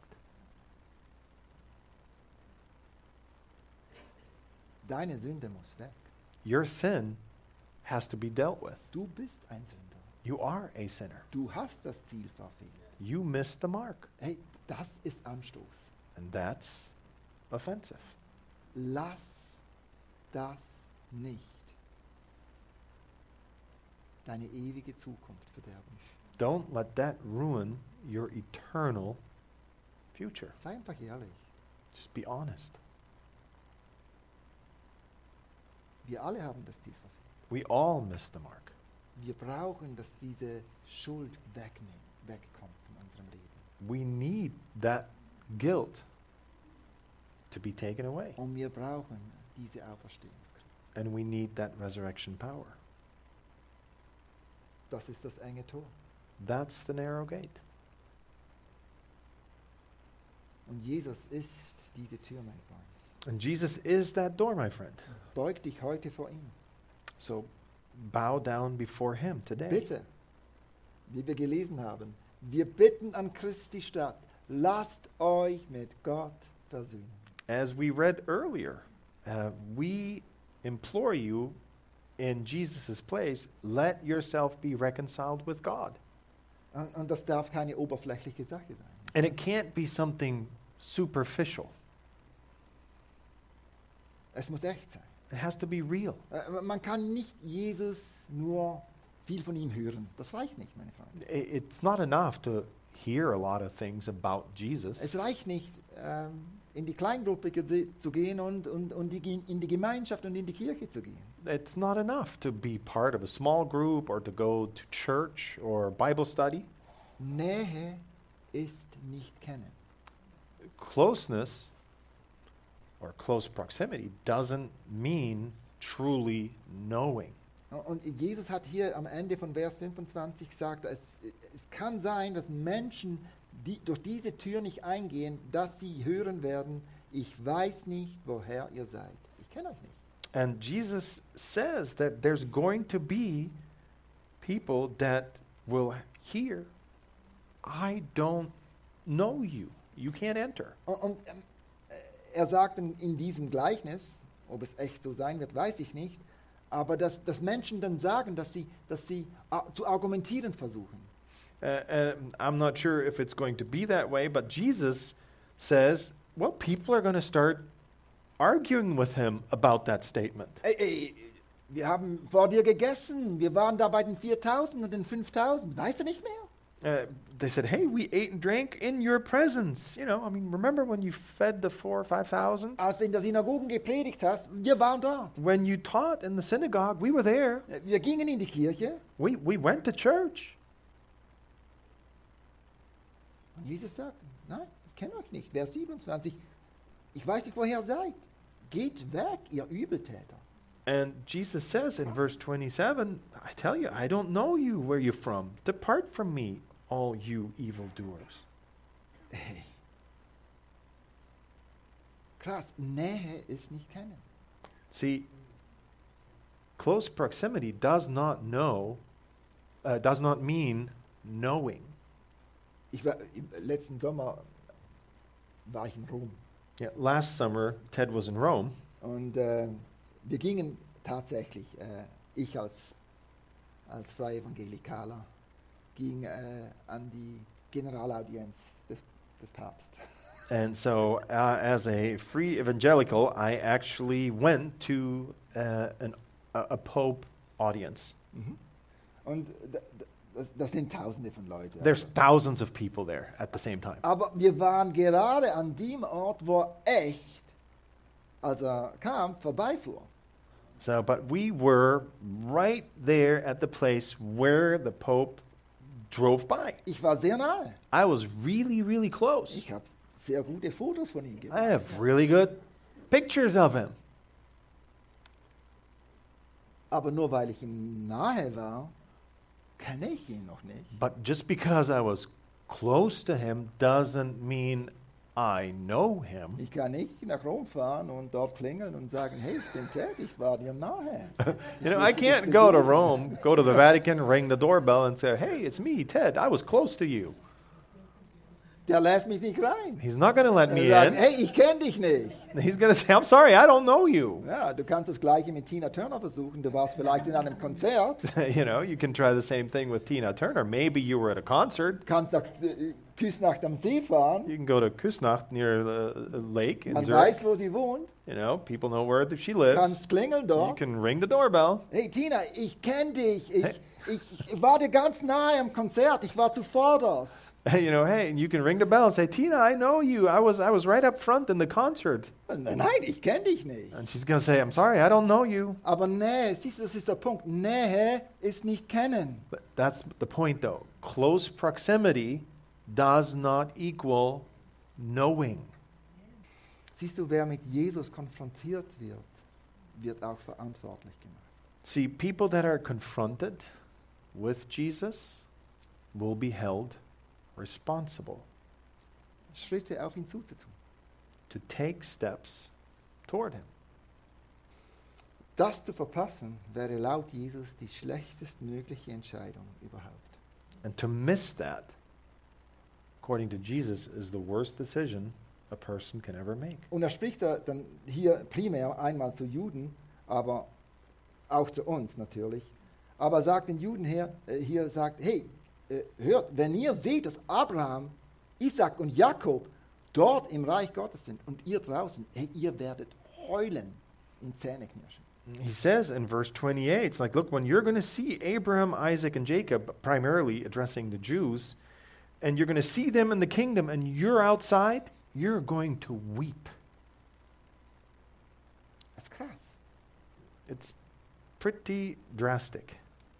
Deine Sünde muss weg. Your sin has to be dealt with. Du bist ein Sünder. You are a sinner. Du hast das Ziel verfehlt. You missed the mark. Hey, das ist Anstoß. And that's offensive. Lass das nicht deine ewige Zukunft verderben. Don't let that ruin your eternal future. Sei einfach ehrlich. Just be honest. Wir alle haben das Ziel verfehlt. We all miss the mark. Wir brauchen, dass diese Schuld wegnehmen, wegkommt von unserem Leben. We need that guilt to be taken away. Und wir brauchen diese Auferstehungskraft. And we need that resurrection power. Das ist das enge Tor. That's the narrow gate. Und Jesus ist diese Tür, mein Freund. And Jesus is that door, my friend. Beug dich heute vor ihm. So bow down before him today. Bitte, wie wir gelesen haben, wir bitten an Christi statt, lasst euch mit Gott versöhnen. As we read earlier, uh, we implore you in Jesus' place, let yourself be reconciled with God. Und, und das darf keine oberflächliche Sache sein. And it can't be something superficial. Es muss echt sein. It has to be real. Äh, Man kann nicht Jesus nur viel von ihm hören. Das reicht nicht, meine Freunde. I- It's not enough to hear a lot of things about Jesus. Es reicht nicht, ähm, in die Kleingruppe gese- zu gehen und, und, und die, Ge- in die Gemeinschaft und in die Kirche zu gehen. It's not enough to be part of a small group or to go to church or Bible study. Nähe ist nicht kennen. Closeness or close proximity doesn't mean truly knowing. Und Jesus hat hier am Ende von Vers fünfundzwanzig gesagt, es, es kann sein, dass Menschen die durch diese Tür nicht eingehen, dass sie hören werden, ich weiß nicht, woher ihr seid. Ich kenne euch nicht. And Jesus says that there's going to be people that will hear, I don't know you. You can't enter. Und, und ähm, er sagt in, in diesem Gleichnis, ob es echt so sein wird, weiß ich nicht, aber dass, dass Menschen dann sagen, dass sie, dass sie a, zu argumentieren versuchen. Uh, and I'm not sure if it's going to be that way, but Jesus says, well, people are going to start arguing with him about that statement. Ey, ey, wir haben vor dir gegessen, wir waren da bei den viertausend und den fünftausend, weißt du nicht mehr? Uh, they said, hey, we ate and drank in your presence. You know, I mean, remember when you fed the four or five thousand? Als du in der Synagoge gepredigt hast, wir waren dort. When you taught in the synagogue, we were there. Wir gingen in die Kirche. We, we went to church. Und Jesus sagt, nein, ich kenne euch nicht. Vers siebenundzwanzig, ich weiß nicht, woher ihr seid. Geht weg, ihr Übeltäter. And Jesus says in verse twenty-seven, I tell you, I don't know you, where you're from. Depart from me, all you evildoers. Hey. Krass, Nähe ist nicht kennen. See, close proximity does not know, uh, does not mean knowing. Ich war, im letzten Sommer war ich in Rom. Yeah, last summer, Ted was in Rome, Und äh, wir gingen tatsächlich, äh, ich als, als Freie Evangelikaler, ging äh, an die Generalaudienz des, des Papstes. and so uh, as a free evangelical, I actually went to uh, an, a, a Pope audience. Mhm. Und d- d- das, das sind Tausende von Leuten. There's thousands of people there at the same time. Aber wir waren gerade an dem Ort, wo er echt, als er kam, vorbeifuhr. So, but we were right there at the place where the Pope drove by. Ich war sehr nahe. I was really, really close. Ich habe sehr gute Fotos von ihm I gemacht. have really good pictures of him. Aber nur weil ich ihm nahe war, kenne ich ihn noch nicht. But just because I was close to him doesn't mean I know him. Ich kann nicht nach Rom fahren und dort klingeln und sagen, hey, ich bin Ted, ich war dir nahe. You know, I can't go to Rome, go to the Vatican, ring the doorbell and say, hey, it's me, Ted, I was close to you. Der lässt mich nicht rein. He's not going to let Er me sagt, in. hey, ich kenne dich nicht. He's going to say, I'm sorry, I don't know you. Ja, du kannst das Gleiche mit Tina Turner versuchen. Du warst vielleicht in einem Konzert, You know, you can try the same thing with Tina Turner. Maybe you were at a concert. kannst nach äh, Küsnacht am See fahren. You can go to Kusnacht near the uh, lake in Man Zurich. weiß, wo sie wohnt. You know, people know where she lives. Kannst klingeln You dort. can ring the doorbell. Hey Tina, ich kenne dich. Ich, Hey. ich, ich war dir ganz nahe am Konzert. Ich war zuvorderst. You know, hey, and you can ring the bell and say, Tina, I know you. I was, I was right up front in the concert. Nein, ich kenne dich nicht. And she's going to say, I'm sorry, I don't know you. Aber Nähe, siehst du, das ist der Punkt. Nähe ist nicht kennen. But that's the point, though. Close proximity does not equal knowing. Siehst du, wer mit Jesus konfrontiert wird, wird auch verantwortlich gemacht. See, people that are confronted with Jesus will be held responsible Schritte auf ihn zuzutun. to take steps toward him. Das zu verpassen, wäre laut Jesus die schlechtestmögliche Entscheidung überhaupt. And to miss that, according to Jesus, is the worst decision a person can ever make. Und er spricht da dann hier primär einmal zu Juden, aber auch zu uns natürlich. Aber er sagt den Juden her, äh, hier sagt, hey, äh, hört, wenn ihr seht, dass Abraham, Isaac und Jakob dort im Reich Gottes sind und ihr draußen, hey, ihr werdet heulen und Zähne knirschen. He says in verse twenty-eight, it's like, look, when you're going to see Abraham, Isaac, and Jacob, primarily addressing the Jews, and you're going to see them in the kingdom, and you're outside, you're going to weep. Das ist krass. It's pretty drastic.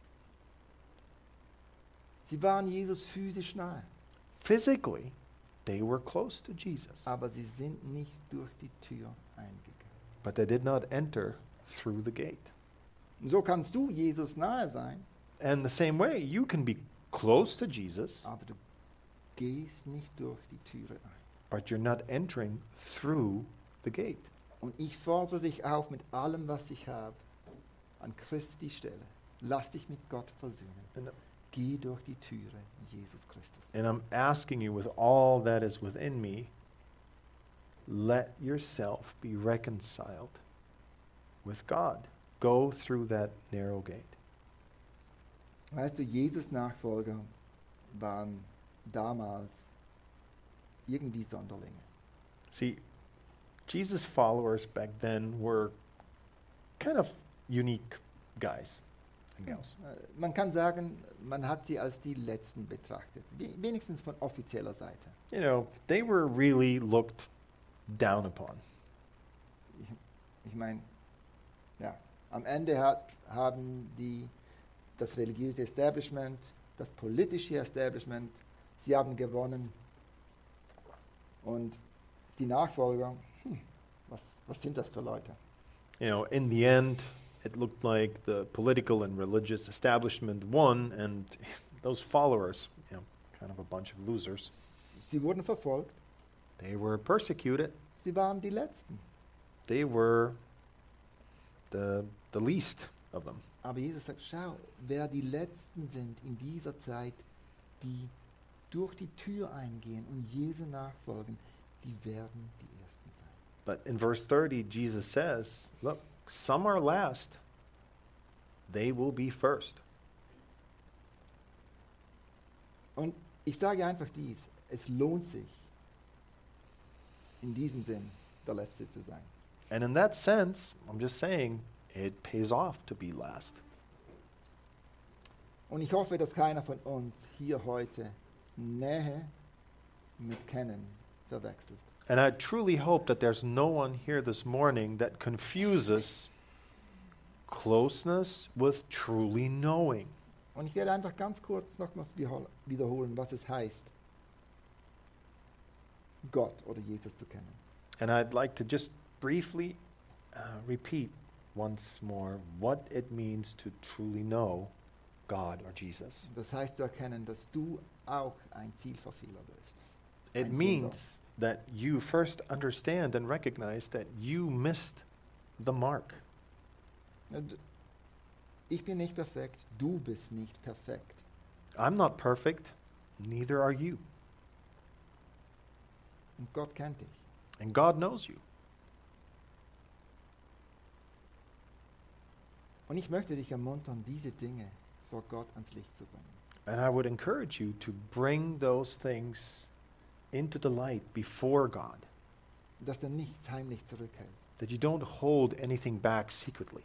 Sie waren Jesus physisch nahe, Physically, they were close to Jesus, aber sie sind nicht durch die Tür eingegangen. but they did not enter through the gate. Und so kannst du Jesus nahe sein, And the same way, you can be close to Jesus, aber du gehst nicht durch die Türe ein. but you're not entering through the gate. Und ich fordere dich auf mit allem, was ich habe, an Christi Stelle. Lass dich mit Gott versöhnen. And, Geh durch die Türe Jesus Christus. and I'm asking you with all that is within me, let yourself be reconciled with God. Go through that narrow gate. Weißt du, Jesus Nachfolger waren damals irgendwie Sonderlinge. See, Jesus' followers back then were kind of unique guys and gals. Äh, Man kann sagen, man hat sie als die Letzten betrachtet. We- Wenigstens von offizieller Seite. You know, they were really looked down upon. Ich, ich meine, ja, am Ende hat, haben die, das religiöse Establishment, das politische Establishment, sie haben gewonnen. Und die Nachfolger, Was, was sind das für Leute? You know, in the end, it looked like the political and religious establishment won, and those followers, you know, kind of a bunch of losers, Sie wurden verfolgt. they were persecuted. Sie waren die Letzten. They were the, the least of them. Aber Jesus sagt, schau, wer die Letzten sind in dieser Zeit, die durch die Tür eingehen und Jesu nachfolgen, die werden die Ersten sein. But in verse thirty, Jesus says, look, some are last, they will be first. Und ich sage einfach dies, es lohnt sich, in diesem Sinn der Letzte zu sein. And in that sense, I'm just saying, it pays off to be last. Und ich hoffe, dass keiner von uns hier heute Nähe mit Kennen verwechselt. And I truly hope that there's no one here this morning that confuses closeness with truly knowing. Und ich werde einfach ganz kurz nochmals wiehol- wiederholen, was es heißt, Gott oder Jesus zu kennen. And I'd like to just briefly uh, repeat once more what it means to truly know God or Jesus. Das heißt zu erkennen, dass du auch ein Zielverfehler bist. It Ein means that you first understand and recognize that you missed the mark. Und ich bin nicht perfekt, du bist nicht perfekt. I'm not perfect, neither are you. Und Gott kennt dich. And God knows you. Und ich möchte dich ermuntern, diese Dinge vor Gott ans Licht zu bringen. And I would encourage you to bring those things into the light before God, Dass du nichts heimlich zurückhältst. that you don't hold anything back secretly,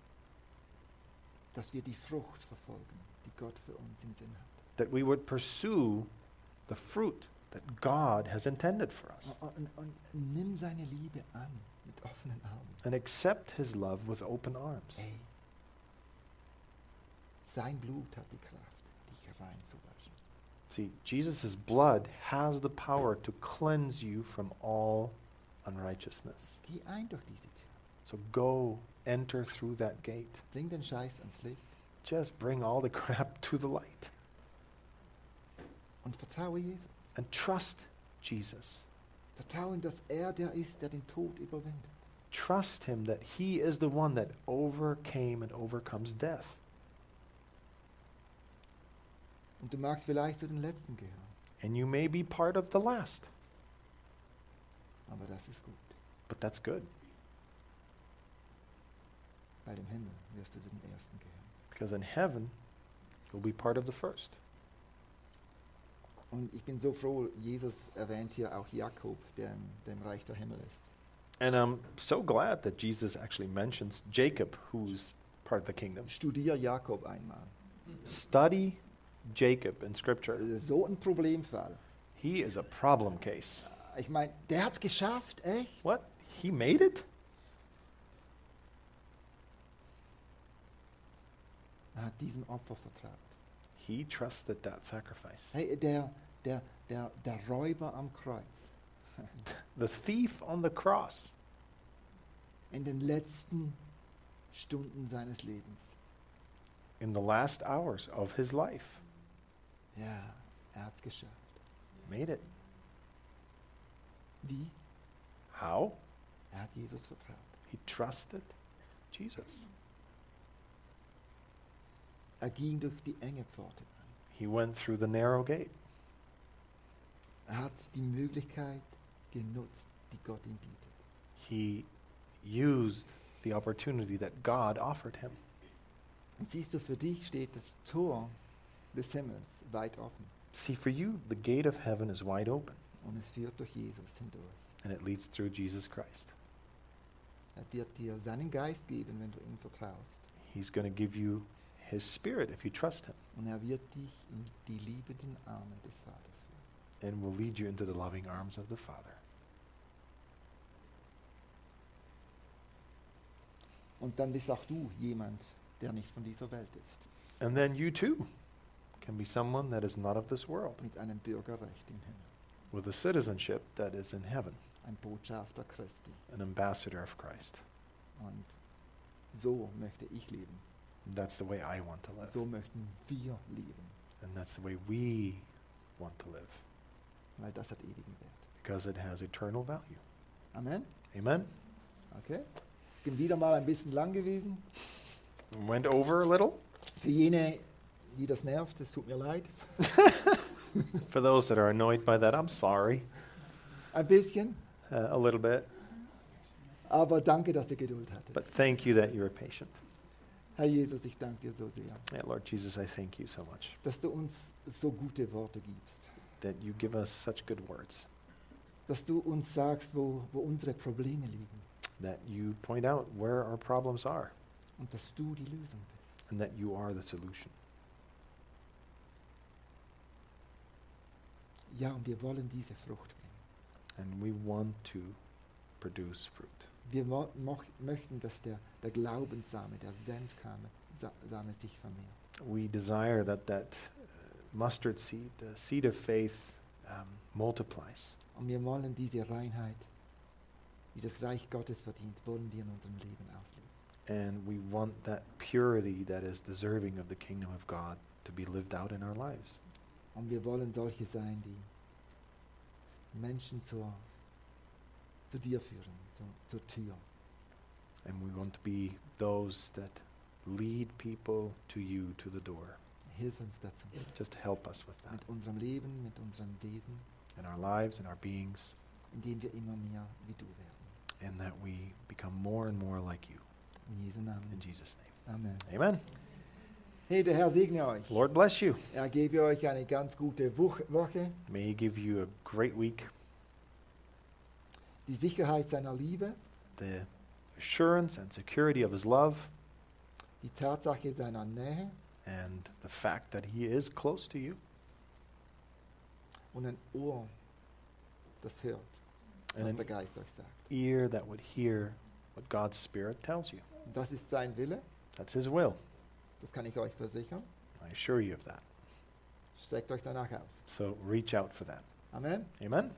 Dass wir die Frucht verfolgen, die Gott für uns im Sinn hat. that we would pursue the fruit that God has intended for us, Und, und, und nimm seine Liebe an mit offenen Armen. and accept His love with open arms. Ey, sein Blut hat die Kraft, dich reinzuwaschen. See, Jesus' blood has the power to cleanse you from all unrighteousness. Geh ein durch diese Tür. So go, enter through that gate. Bring den Scheiß ans Licht Just bring all the crap to the light und vertraue Jesus. and trust Jesus. Vertraue ihm, dass er der ist, der den Tod überwindet. Trust Him that He is the one that overcame and overcomes death. Und du magst vielleicht zu den Letzten gehören, And you may be part of the last, aber das ist gut. but that's good Bei dem Himmel wirst du zu den Ersten gehören. because in heaven you'll be part of the first. Und ich bin so froh, Jesus erwähnt hier auch Jakob, der im, der im Reich der Himmel ist. And I'm so glad that Jesus actually mentions Jacob, who's part of the kingdom. Studier Jakob einmal. Study Jacob in Scripture. Das ist so ein Problemfall. He is a problem case. Ich meine, der hat es geschafft, echt? What? He made it? Er hat diesem Opfer vertraut. He trusted that sacrifice. Hey, der, der, der, der Räuber am Kreuz. The thief on the cross, In den letzten Stunden seines Lebens. in the last hours of his life, Ja, er hat es geschafft. made it. Wie? How? Er hat Jesus vertraut. He trusted Jesus. Er ging durch die enge Pforte. He went through the narrow gate. Er hat die Möglichkeit genutzt, die Gott ihm bietet. He used the opportunity that God offered him. Und siehst du, für dich steht das Tor des Himmels weit offen. See, for you, the gate of heaven is wide open, Und es führt durch Jesus hindurch. and it leads through Jesus Christ. Er wird dir seinen Geist geben, wenn du ihm vertraust. He's going to give you His Spirit if you trust Him, Und er wird dich in die liebenden Arme des Vaters führen. and will lead you into the loving arms of the Father. Und dann bist auch du jemand, der nicht von dieser Welt ist. And then you too can be someone that is not of this world, Mit einem Bürgerrecht im Himmel. with a citizenship that is in heaven. ein Botschafter Christi. an ambassador of Christ. Und so möchte ich leben. And that's the way I want to live. So möchten wir leben, And that's the way we want to live. weil das hat ewigen Wert. Because it has eternal value. Amen. Amen? Okay. Bin wieder mal ein bisschen lang gewesen. Went over a little. Für jene, die das nervt, es tut mir leid. For those that are annoyed by that, I'm sorry. Ein bisschen. Uh, a little bit. Aber danke, dass ihr Geduld hattet. But thank you that you were patient. Herr Jesus, ich danke dir so sehr, Yeah, Lord Jesus, I thank you so much dass du uns so gute Worte gibst. that you give us such good words, Dass du uns sagst, wo, wo unsere Probleme liegen. that you point out where our problems are, Und dass du die Lösung bist. and that you are the solution. Ja, und wir wollen diese Frucht bringen. And we want to produce fruit. Wir mo moch möchten, dass der, der Glaubenssame, der Senfsame Sa Same sich vermehrt. We desire that that uh, mustard seed, the seed of faith, um, multiplies. Und wir wollen diese Reinheit, die das Reich Gottes verdient, wollen wir in unserem Leben ausleben. And we want that purity that is deserving of the kingdom of God to be lived out in our lives. Und wir wollen solche sein, die Menschen zur, zu dir führen, zu, zur Tür. And we want to be those that lead people to you, to the door. Hilf uns dazu. Just help us with that Mit unserem Leben, mit unserem Wesen, in our lives, in our beings, indem wir immer mehr wie du werden. and that we become more and more like you. In Jesu Namen. In Jesus' name. Amen. Amen. Hey, der Herr segne euch. Lord bless you. Er gebe euch eine ganz gute Woch Woche, May He give you a great week. die Sicherheit seiner Liebe, The assurance and security of His love, die Tatsache seiner Nähe and the fact that He is close to you, und ein Ohr, das hört, and was an der Geist euch sagt. ear that would hear what God's Spirit tells you. Das ist sein Wille, That's His will. das kann ich euch versichern. I assure you of that. Streckt euch danach aus. So reach out for that. Amen. Amen.